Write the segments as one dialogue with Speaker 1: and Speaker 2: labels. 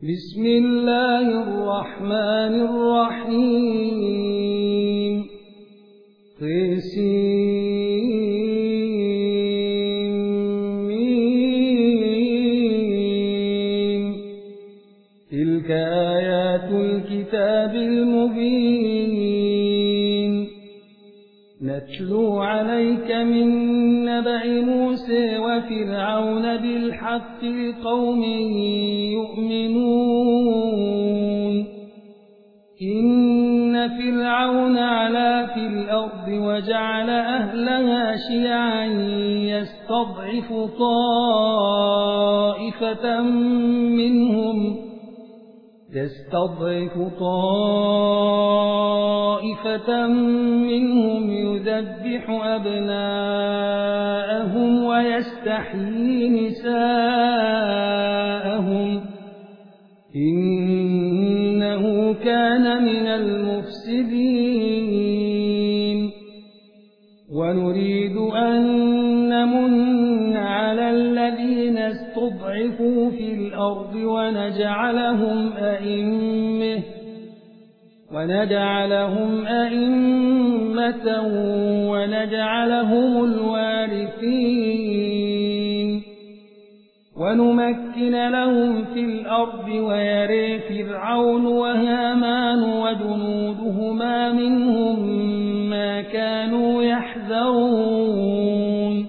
Speaker 1: بسم الله الرحمن الرحيم طسيم تلك آيات الكتاب المبين نتلو عليك من نبأ موسى وفرعون بالحق لقوم يؤمنون إن فرعون علا في الأرض وجعل أهلها شيعا يستضعف طائفة منهم يذبح أبناءهم ويستحيي نساءهم إنه كان من المفسدين ونريد أن نمن على الذين استضعفوا في الأرض ونجعلهم أئمة ونجعلهم الوارثين ونمكن لهم في الأرض ويري فرعون وهامان وجنودهما منهم ما كانوا يحذرون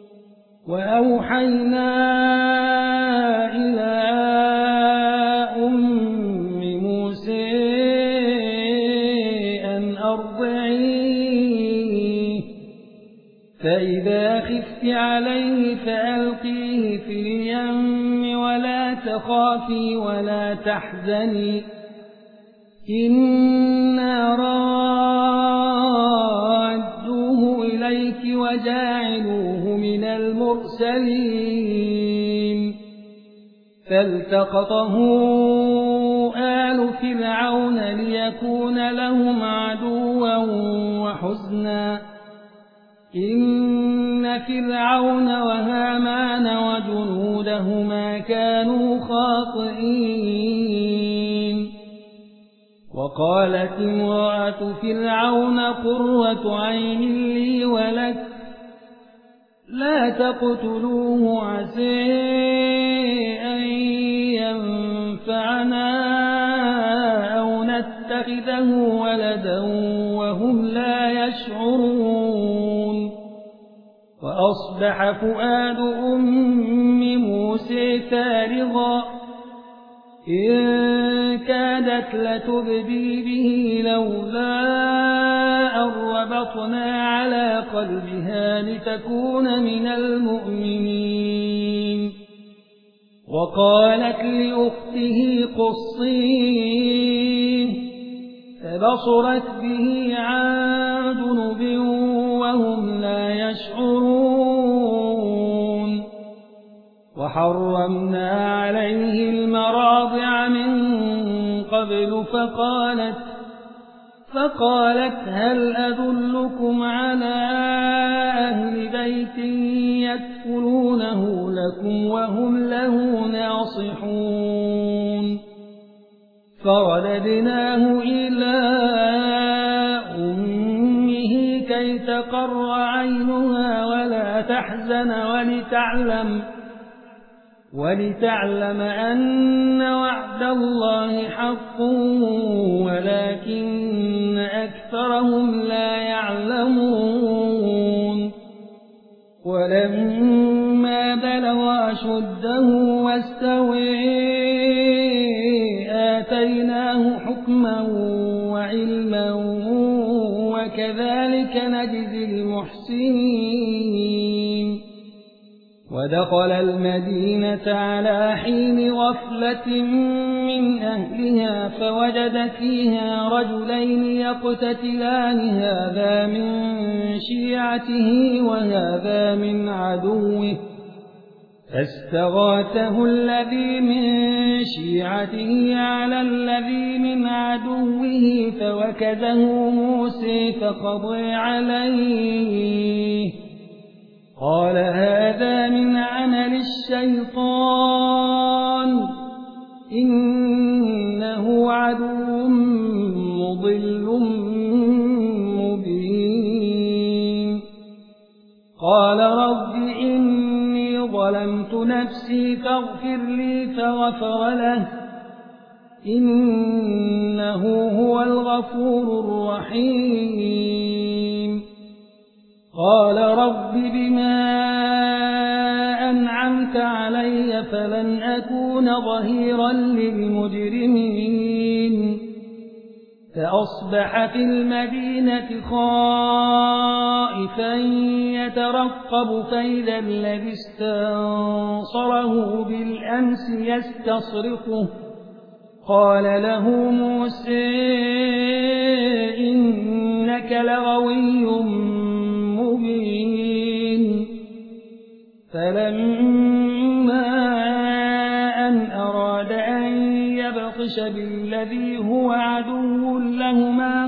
Speaker 1: وأوحينا إلى أم موسى أن أرضعيه فإذا خفت عليه فألقيه في اليم ولا تخافي ولا تحزني إنا رادوه إليك وجاعلوه من المرسلين فالتقطه آل فرعون ليكون لهم عدوا وحزنا إن فرعون وهامان وجنودهما كانوا خاطئين وقالت امرأة فرعون قرة عين لي ولك لا تقتلوه عسى أن ينفعنا أو نتخذه ولدا وهم لا يشعرون وأصبح فؤاد أم موسى فارغا إن كادت لتبدي به لولا أن ربطنا على قلبها لتكون من المؤمنين وقالت لأخته قصيه فبصرت به عن جنب وهم لا يشعرون وحرمنا عليه المراضع من قبل فقالت هل أدلكم على أهل بيت يكفلونه لكم وهم له ناصحون فرددناه إلى أمه كي تقر عينها ولا تحزن ولتعلم أن وعد الله حق ولكن أكثرهم لا يعلمون ولما بلغ أشده واستوى آتيناه حكما وعلما وكذلك نجزي المحسنين ودخل المدينة على حين غفلة من أهلها فوجد فيها رجلين يقتتلان هذا من شيعته وهذا من عدوه فاستغاثه الذي من شيعته على الذي من عدوه فوكزه موسى فقضى عليه قال هذا من عمل الشيطان إن عدو مضل مبين. قال رب إني ظلمت نفسي فاغفر لي فغفر له إنه هو الغفور الرحيم. قال رب بما أنعمت علي فلن أكون ظهيرا للمجرمين. فأصبح في المدينة خائفا يترقب فإذا الذي استنصره بالأمس يستصرخه. قال له موسى إنك لغوي مبين. فلما أن أراد أن يبطش بالذي هو عدو لهما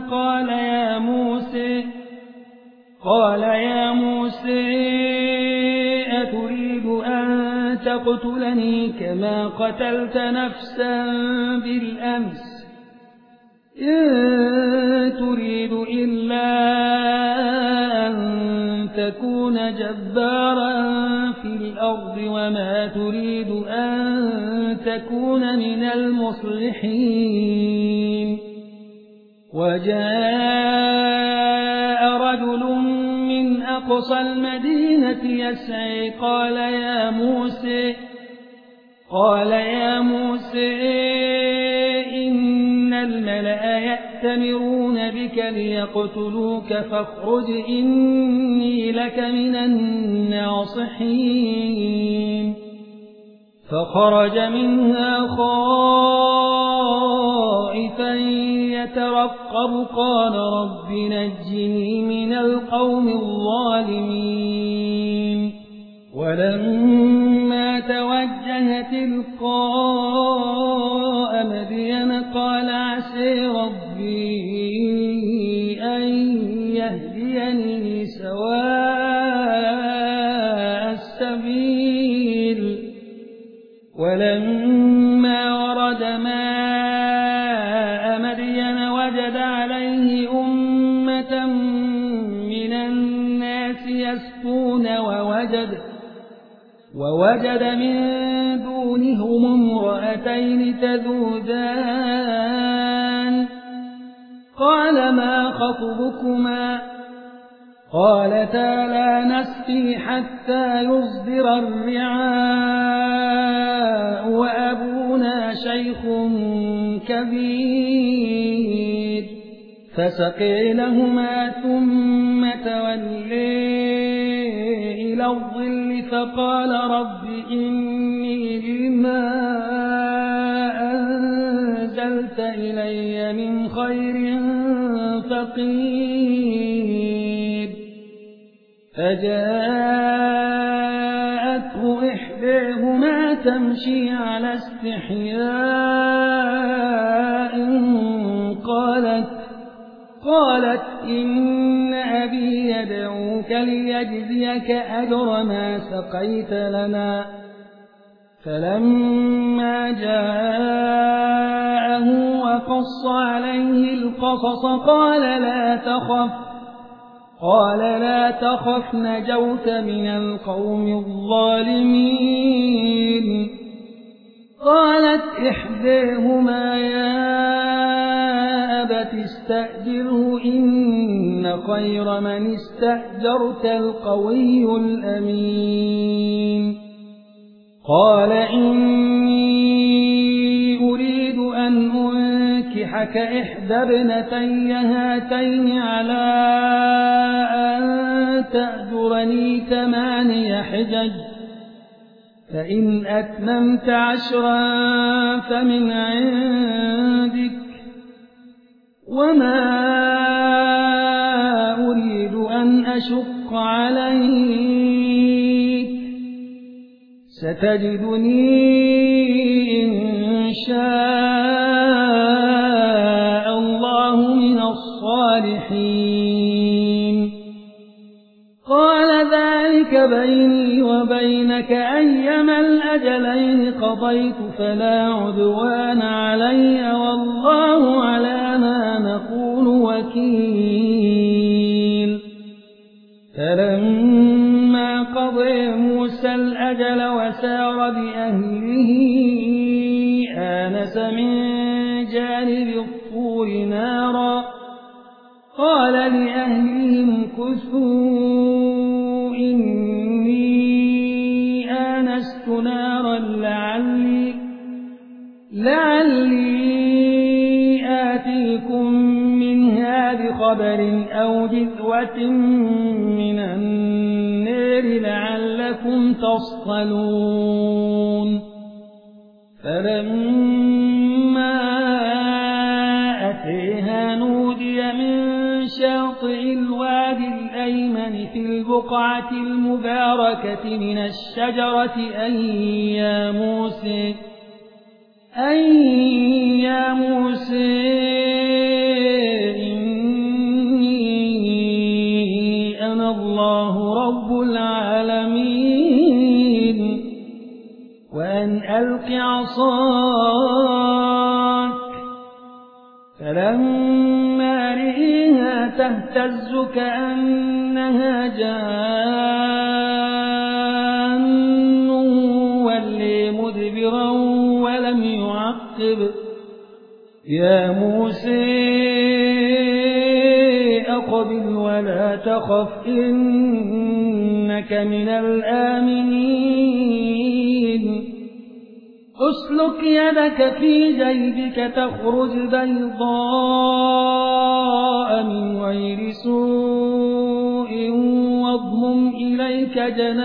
Speaker 1: قال يا موسى أتريد أن تقتلني كما قتلت نفسا بالأمس إن تريد إلا أن تكون جبارا في الأرض وما تريد أن تكون من المصلحين. وجاء رجل من أقصى المدينة يسعى قال يا موسى إن الملأ يأتمرون بك ليقتلوك فاخرج إني لك من الناصحين. فخرج منها خائفا يترقب قال رب نجني من القوم الظالمين. ولما توجه تلقاء مدين قال عسى ربي أن يهديني سواء السبيل. ولما ورد ماء مدين وجد عليه أمة من الناس يسقون ووجد من دونهم امرأتين تذودان. قال ما خطبكما؟ قالتا لا نسقي حتى يصدر الرعاء وأبونا شيخ كبير. فسقي لهما ثم تولي إلى الظل فقال رب إني لما أنزلت إلي من خير فقير. فجاءته إحداهما تمشي على استحياء قالت إن أبي يدعوك ليجزيك أجر ما سقيت لنا. فلما جاءه وقص عليه القصص قال لا تخف نجوت من القوم الظالمين. قالت إحداهما يا أبت استأجره إن خير من استأجرت القوي الأمين. قال إني أريد أن أنكحك إحدى ابنتي هاتين على أن تأجرني 8 حجج فإن أتممت 10 فمن عندك وما أريد أن أشق عليك ستجدني إن شاء الله من الصالحين. قال ذلك بيني وبينك أيما الأجلين قضيت فلا عدوان علي والله بأهله آنس من جانب الطور نارا قال لأهلهم كثوا إني آنست نارا لعلي آتيكم منها بخبر أو جذوة من النار لعلكم تصطلون فلما أتيها نودي من شاطئ الوادي الأيمن في البقعة المباركة من الشجرة أن يا موسى إني أنا الله رب العالمين وأن ألق عصاك فلما رئيها تهتز كأنها جان ولي مدبرا ولم يعقب يا موسى أقبل ولا تخف إنك من الآمنين أسلك يدك في جيبك تخرج بيضاء من غير سوء واضمم إليك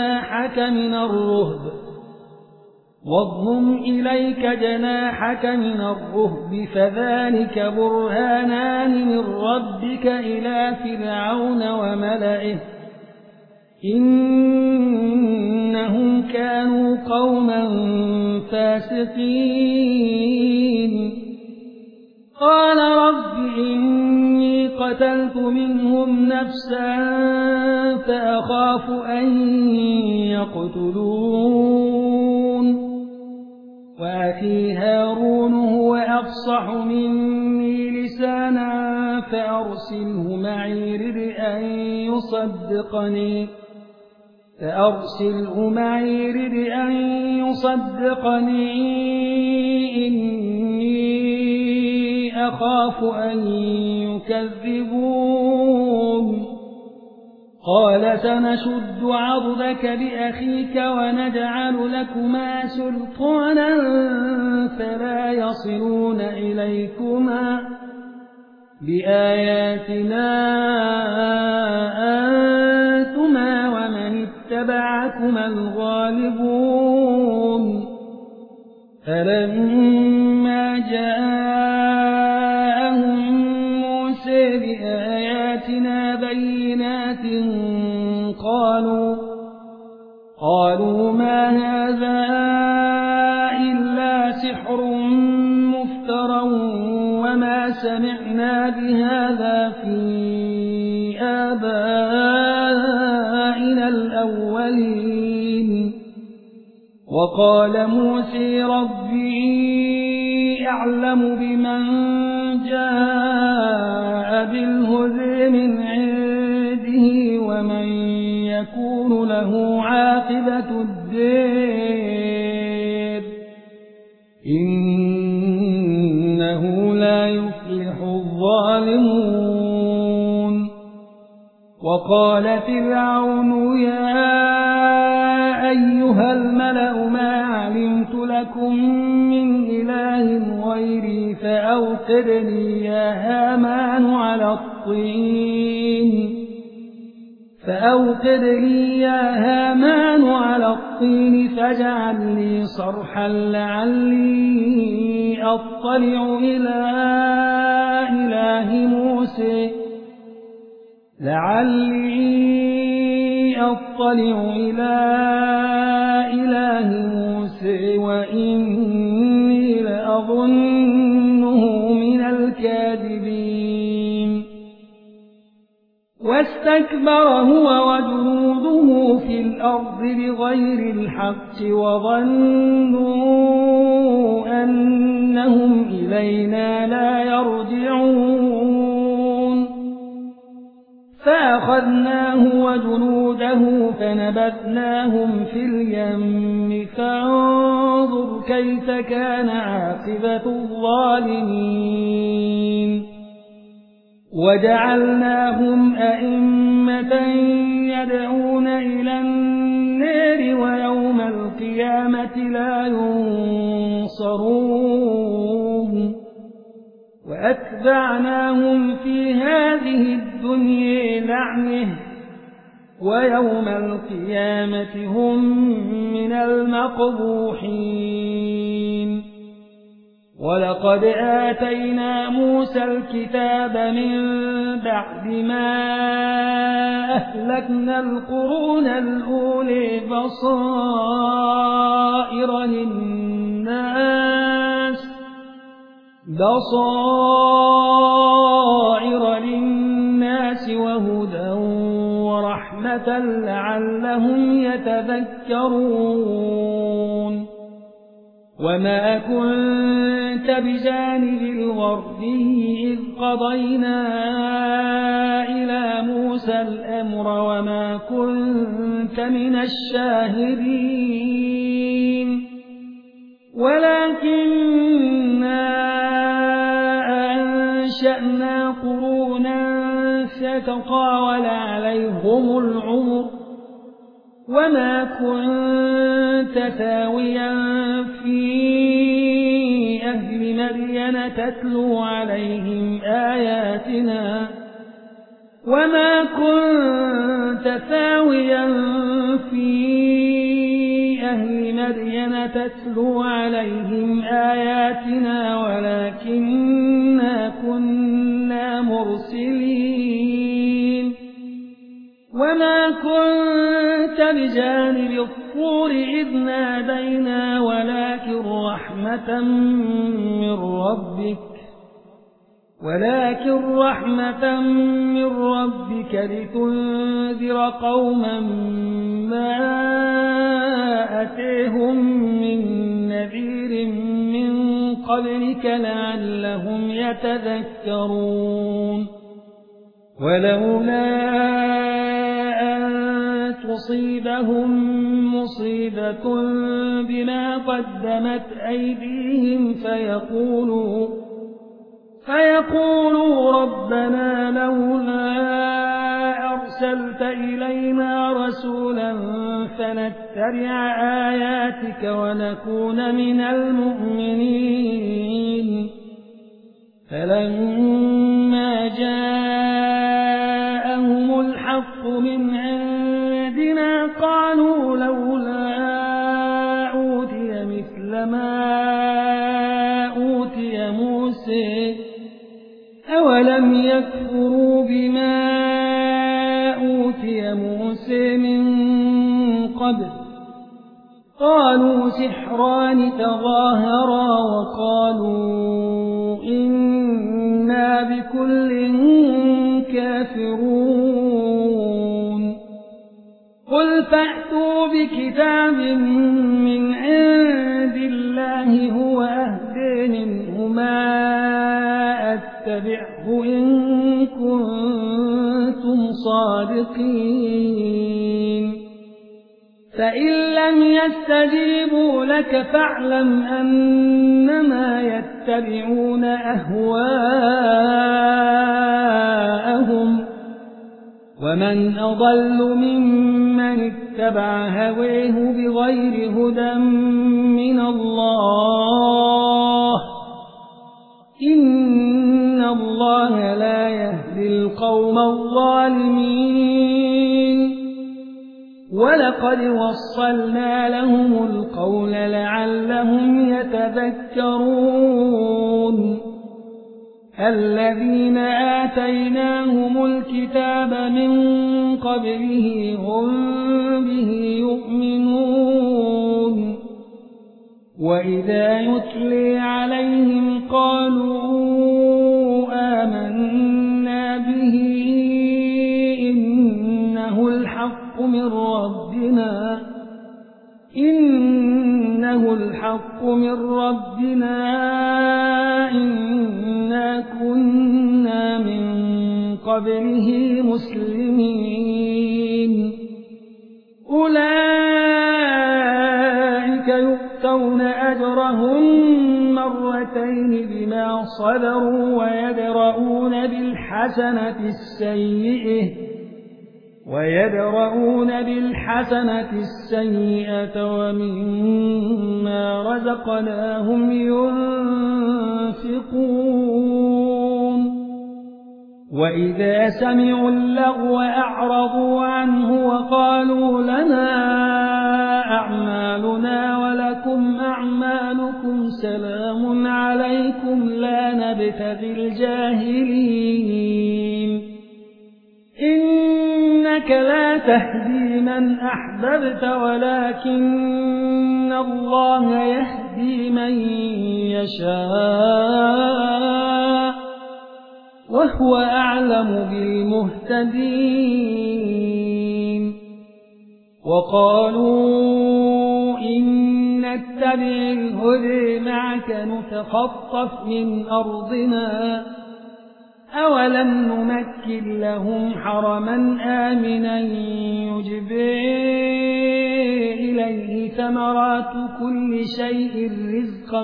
Speaker 1: جناحك من الرهب فذلك برهانان من ربك إلى فرعون وملئه إنهم كانوا قوما فاسقين قال رب إني قتلت منهم نفسا فأخاف أن يقتلون وأخي هارون هو أفصح مني لسانا فأرسله معي رد أن يصدقني إني أخاف أن يكذبون قال سنشد عضدك بأخيك ونجعل لكما سلطانا فلا يصلون إليكما بآياتنا أنتما ومن اتبعكما الغالبون فلما جاءهم موسى بآياتنا بينات قالوا ما هذا إلا سحر مفترى وما سمعنا بهذا في آبائنا الأولين وقال موسى ربي أعلم بمن جاء بالهدى من عنده ومن يكون له عاقبة الدار إنه لا يفلح الظالمون وقال فرعون يا أيها الملأ ما علمت لكم من إله غيري فأوقد لي يا هامان على الطين فاجعل لي صرحا لعلي أطلع إلى إله موسى وإني لأظنه من الكاذبين واستكبر هو وجنوده في الأرض بغير الحق وظنوا أنهم إلينا لا يرجعون فأخذناه فأخذناه وجنوده فنبذناهم في اليم فانظر كيف كان عاقبة الظالمين وجعلناهم أئمة يدعون إلى النار ويوم القيامة لا ينصرون وأتبعناهم في هذه الدنيا لعنة ويوم القيامة هم من المقبوحين ولقد آتينا موسى الكتاب من بعد ما أهلكنا القرون الأولى بصائر للناس وهدى ورحمة لعلهم يتذكرون وما كنت بجانب الغربي إذ قضينا إلى موسى الأمر وما كنت من الشاهدين ولكننا أنشأنا قرونا فتطاول عليهم العمر وما كنت ثاويا في أهل مدين تتلو عليهم آياتنا وما كنت ثاويا في أهل مدين تتلو عليهم آياتنا ولكننا كنا مرسلين وما كنت بجانب الطور إذ نادينا ولكن رحمة من ربك لتنذر قوما ما أتيهم من نذير من قبلك لعلهم يتذكرون ولولا أن تصيبهم مصيبة بما قدمت أيديهم فيقولوا ربنا لولا أرسلت إلينا رسولا فنتبع آياتك ونكون من المؤمنين فلما جاءهم الحق من عندنا قالوا لولا أوتي مثل ما أوتي موسى أولم يكفروا بما أوتي موسى من قبل قالوا سحران تظاهرا وقالوا إنا بكل كافرون قل فأتوا بكتاب من عند الله هو أهدى منهما أتبعه إن كنتم صادقين فإن لم يستجيبوا لك فاعلم أنما يتبعون أهواءهم ومن أضل ممن اتبع هواه بغير هدى من الله إن الله لا يهدي القوم الظالمين ولقد وصلنا لهم القول لعلهم يتذكرون الذين آتيناهم الكتاب من قبله هم به يؤمنون وإذا يتلي عليهم قالوا آمنا به إنه الحق من ربنا إنا كنا من قبله مسلمين مرتين بما صبروا ويدرؤون بالحسنة السيئة ومما رزقناهم ينفقون وإذا سمعوا اللغو أعرضوا عنه وقالوا لنا أعمالنا ولكم أعمالكم سلام عليكم لا نبتغي الجاهلين إنك لا تهدي من أحببت ولكن الله يهدي من يشاء وهو أعلم بالمهتدين وقالوا إن نتبع الهدى معك نتخطف من أرضنا أولم نمكن لهم حرما آمنا يجبى إليه ثمرات كل شيء رزقا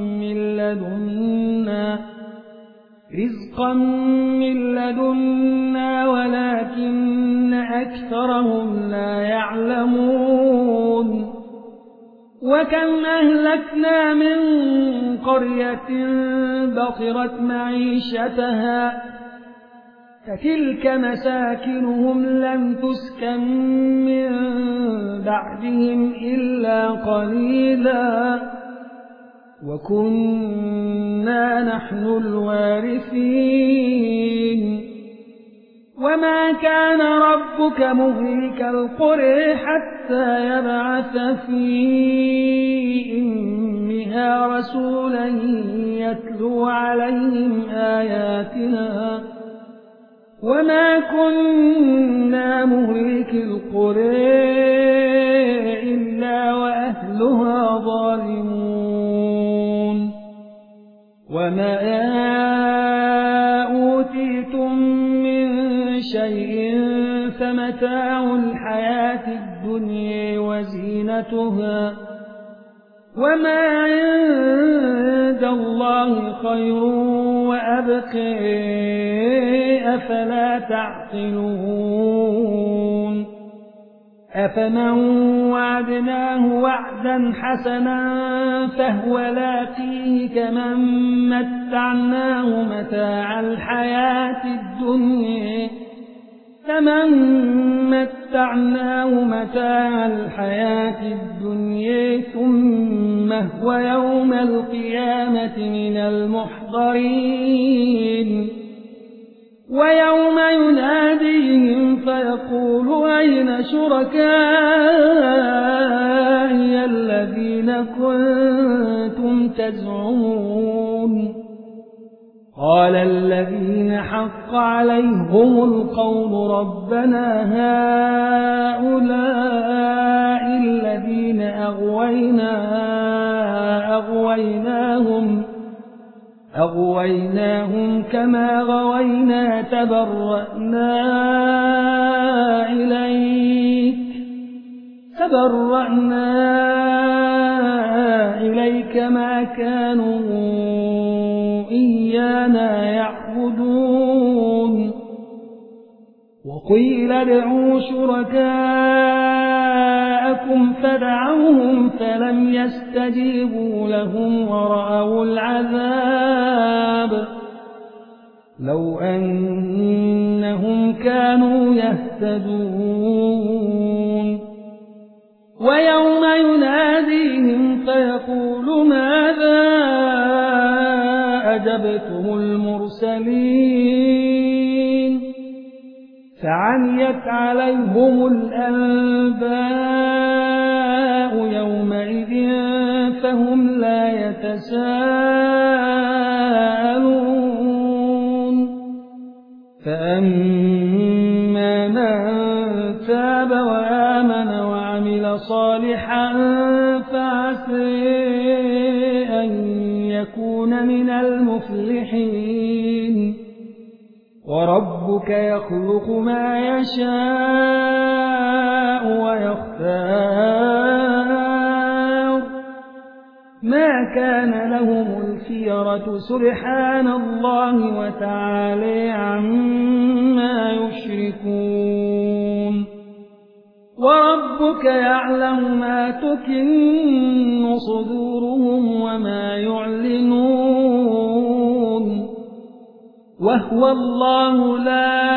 Speaker 1: من لدنا ولكن أكثرهم لا يعلمون وكم أهلكنا من قرية بطرت معيشتها فتلك مساكنهم لم تسكن من بعدهم إلا قليلا وكنا نحن الوارثين وما كان ربك مهلك القرى حتى يبعث في أمها رسولا يتلو عليهم آياتنا وما كنا مهلك القرى إلا وأهلها ظالمون وما أوتيتم من شيء فمتاع الحياة الدنيا وزينتها وما عند الله خير وأبقى أفلا تعقلون أفمن وعدناه وعدا حسنا فهو لاقيه كمن متعناه متاع الحياة الدنيا ثم هو يوم القيامة من المحضرين ويوم يناديهم فيقول أين شركائي الذين كنتم تزعمون قال الذين حق عليهم القول ربنا هؤلاء الذين أغويناهم كما غوينا تبرأنا إليك ما كانوا إيانا يعبدون وقيل ادعوا شركاءكم فدعوهم فلم يستجيبوا لهم ورأوا العذاب لو أنهم كانوا يهتدون ويوم يناديهم فيقول ماذا أجبتم المرسلين فعميت عليهم الأنباء يومئذ فهم لا يتساءلون فأما من تاب وآمن وعمل صالحا فعسى أن يكون من المفلحين وربك يخلق ما يشاء ويختار ما كان لهم الخيرة سبحان الله وتعالى عما يشركون وربك يعلم ما تكن صدورهم وما يعلنون وهو الله لا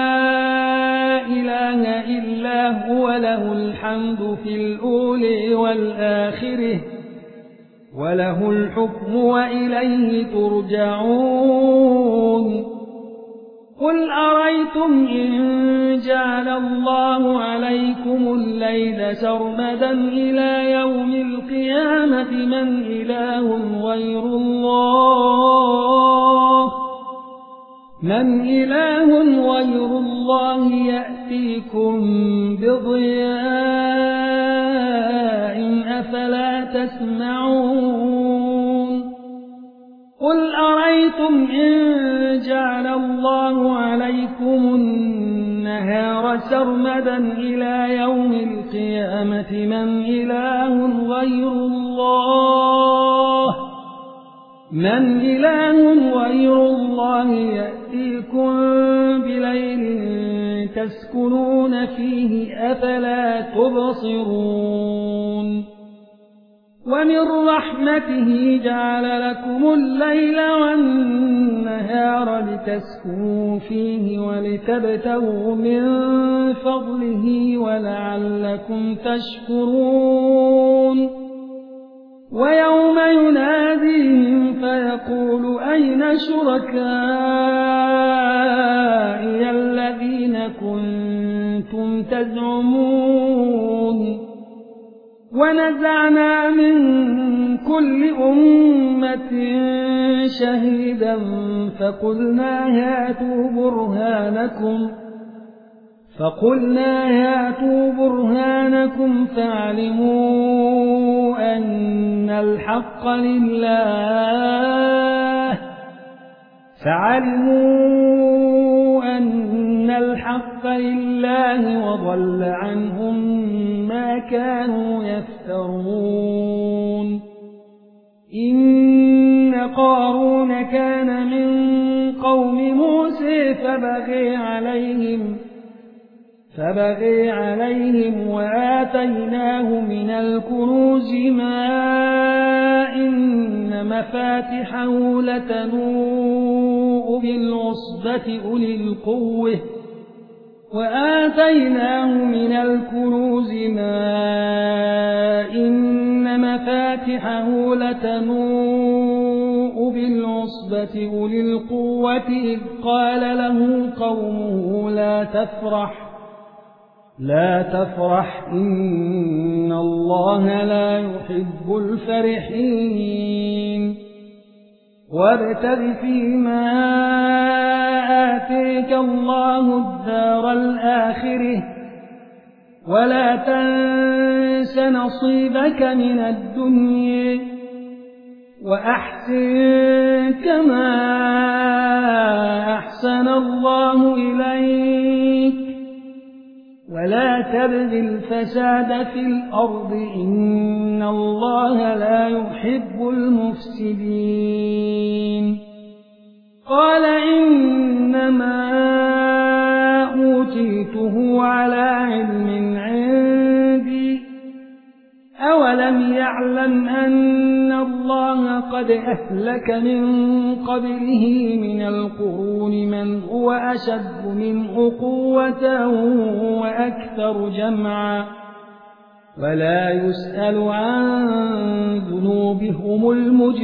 Speaker 1: إله إلا هو له الحمد في الأولى والآخرة وله الحكم وإليه ترجعون قل أريتم إن جعل الله عليكم الليل سرمدا إلى يوم القيامة من إله غير الله يأتيكم بضياء أفلا تسمعون قل أريتم إن جعل الله عليكم النهار سرمدا إلى يوم القيامة من إله غير الله يأتيكم بليل تسكنون فيه أفلا تبصرون ومن رحمته جعل لكم الليل والنهار لتسكنوا فيه ولتبتغوا من فضله ولعلكم تشكرون ويوم يناديهم فيقول أين شركائي الذين كنتم تزعمون ونزعنا من كل أمة شهيدا فقلنا هاتوا برهانكم فاعلموا أن الحق لله وضل عنهم ما كانوا يفترون إن قارون كان من قوم موسى فبغي عليهم وآتيناه من الكنوز ما إن مفاتحه لتنوء بالعصبة أولي القوة إذ قال له قومه لا تفرح إن الله لا يحب الفرحين وابتغ فيما آتيك الله الدار الآخرة ولا تنس نصيبك من الدنيا وأحسن كما أحسن الله إليك ولا تبغ الفساد في الأرض إن الله لا يحب المفسدين قال إنما أوتيته على علم عندي أولم يعلم أن الله قد أهلك من قبله من القرون من هو أشد منه قوة وأكثر جمعا ولا يسأل عن ذنوبهم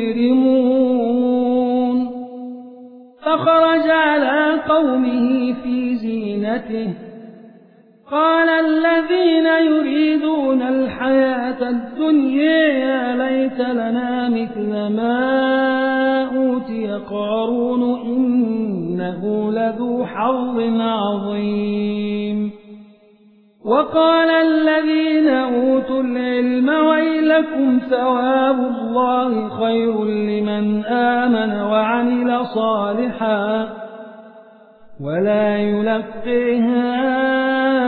Speaker 1: المجرمون فخرج على قومه في زينته قال الذين يريدون الحياة الدنيا يا ليت لنا مثل ما أوتي قارون إنه لذو حظ عظيم وقال الذين أوتوا العلم ويلكم ثواب الله خير لمن آمن وعمل صالحا ولا يلقيها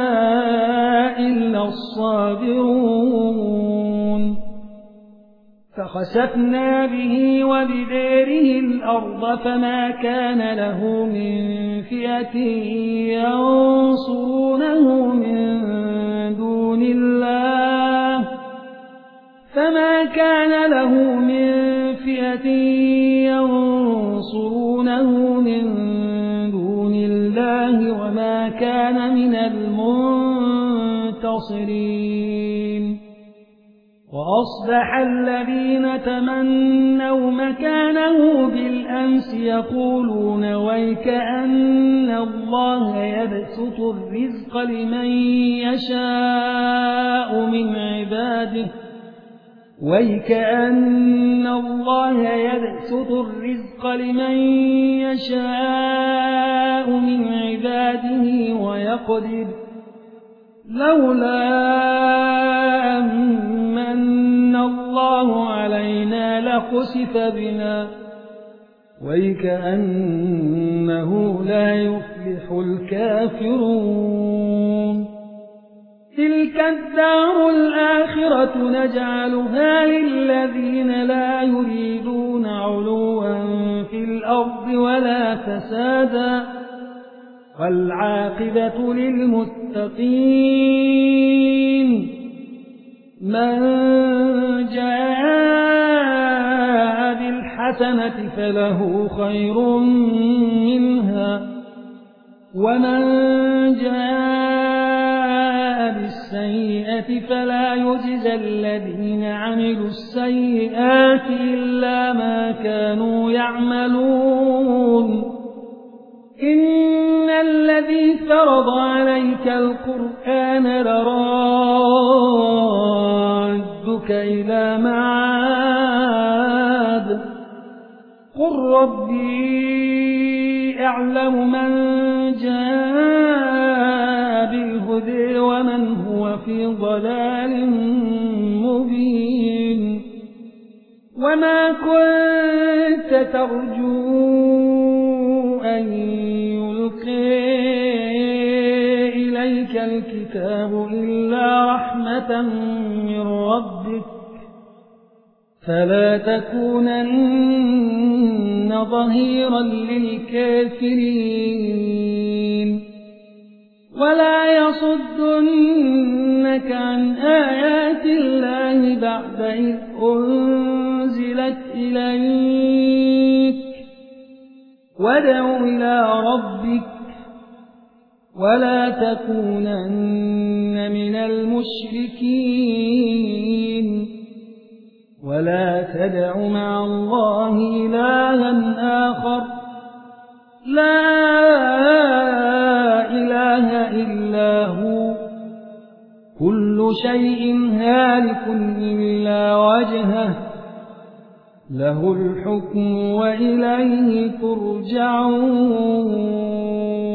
Speaker 1: إلا الصابرون فخسفنا به وبداره الأرض فما كان له من فئة ينصرونه من دون الله وما كان من المنتصرين. وأصبح الذين تمنوا مكانه بالأمس يقولون ويك أن الله يبسط الرزق لمن يشاء من عباده ويقدر لولا أمن الله علينا لخسف بنا ويكأنه لا يفلح الكافرون. تلك الدار الآخرة نجعلها للذين لا يريدون علوا في الأرض ولا فسادا والعاقبة للمتقين. من جاء بالحسنة فله خير منها ومن جاء بالسيئة فلا يجزى الذين عملوا السيئات إلا ما كانوا يعملون. إن الذي فرض عليك القرآن لرادك إلى معاد قل ربي أعلم من جاء بالهدى ومن هو في ضلال مبين. وما كنت ترجو أن يلقي إليك الكتاب إلا رحمة من ربك فلا تكونن ظهيرا للكافرين. ولا يصدنك عن آيات الله بعد إذ أنزلت إليك وادع إلى ربك ولا تكونن من المشركين. ولا تدع مع الله إلها آخر لا إله إلا هو كل شيء هالك إلا وجهه له الحكم وإليه ترجعون.